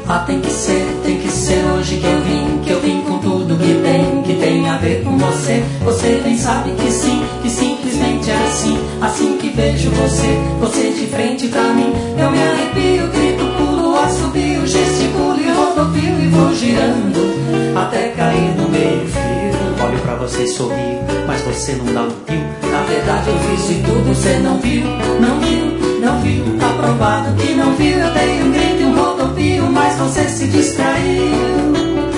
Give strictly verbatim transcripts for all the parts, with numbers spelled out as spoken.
Ah, tem que ser, tem que ser hoje que eu vim, que eu vim com tudo que tem, que tem a ver com você. Você bem sabe que sim, que simplesmente é assim, assim que vejo você, você de frente pra mim. Eu me arrepio, grito, pulo, assobio, gesticulo e rodopio e vou girando até cair no meio fio. Olho pra você e sorrio, mas você não dá um pio. Na verdade eu fiz de tudo, você não viu, não viu, não viu. Tá provado que não viu, eu dei um grito e um rodopio, mas você se distraiu.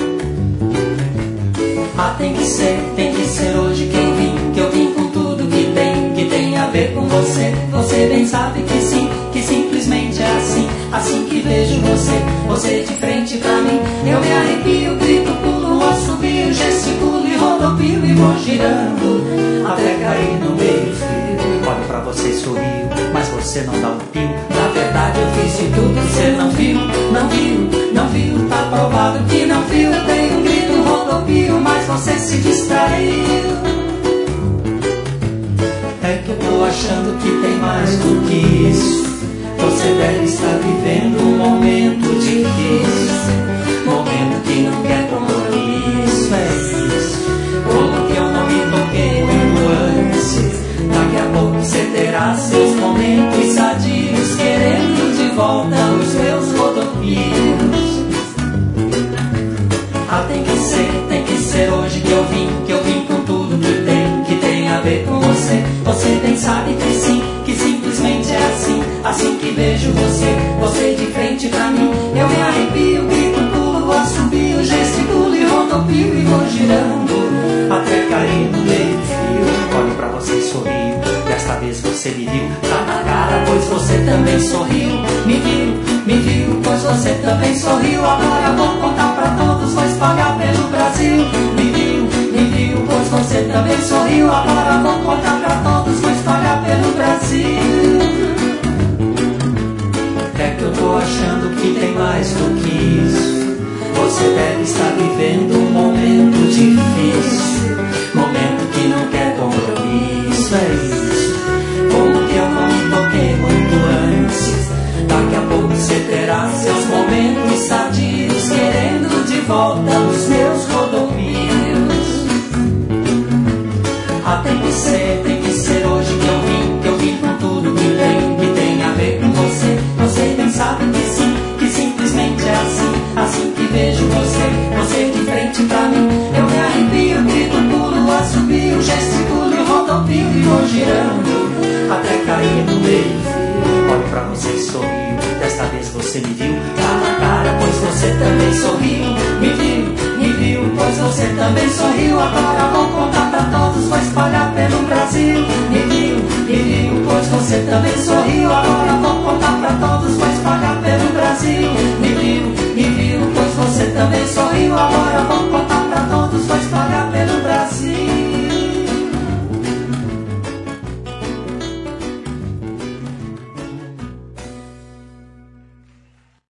Ah, tem que ser, tem que ser hoje que eu vim, que eu vim com tudo que tem, que tem a ver com você. Você bem sabe que sim, que simplesmente é assim, assim que vejo você, você de frente pra mim. Eu me arrepio, grito, pulo, assobio, gesticulo e rodopio e vou girando até cair no meio fio. Olho pra você e sorrio, mas você não dá um pio. Na verdade eu fiz de tudo, você não viu, não viu, não viu. Tá provado que não viu, eu dei um grito, um rodopio, mas você se distraiu. É que eu tô achando que tem mais do que isso. Você deve estar vivendo um momento difícil, momento que não quer compromisso, é isso. Como que eu não me toquei muito antes? Daqui a pouco você terá seus momentos sadios, querendo de volta os meus rodopios. Ah, tem que ser, tem que ser hoje que eu vim, que eu vim com tudo que tem, que tem a ver com você. Você bem sabe que sim, que simplesmente é assim, assim que vejo você, você de frente pra mim. Eu me arrepio, grito, pulo, assobio, gesticulo e rodopio e vou girando até cair no meio fio. Olho pra você e sorrio, desta vez você me viu, tá na cara, pois você também sorriu. Me viu, me viu, pois você também sorriu. Agora vou contar pra todos, vou espalhar pelo Brasil. Me viu, me viu, pois você também sorriu. Agora vou contar pra todos, vou espalhar pelo Brasil. É que eu tô achando que tem mais do que isso. Você deve estar vivendo um momento difícil, momento que não quer compromisso, é isso. Como que eu não me toquei muito antes? Daqui a pouco você terá seus momentos sadios, querendo de volta os meus rodopios. Ah, tem que ser, tem que ser hoje que eu vim, que eu vim com tudo que tem, que tem a ver com você. Você bem sabe que sim, que simplesmente é assim, assim que vejo você, você de frente pra mim. Eu me arrepio, grito, pulo, assobio, gesticulo e rodopio e vou girando até cair no meio fio. Olho pra você e sorrio, desta vez você me viu, tá na cara, pois você também sorriu. Me viu, me viu, pois você também sorriu. Agora vou contar pra todos, vou espalhar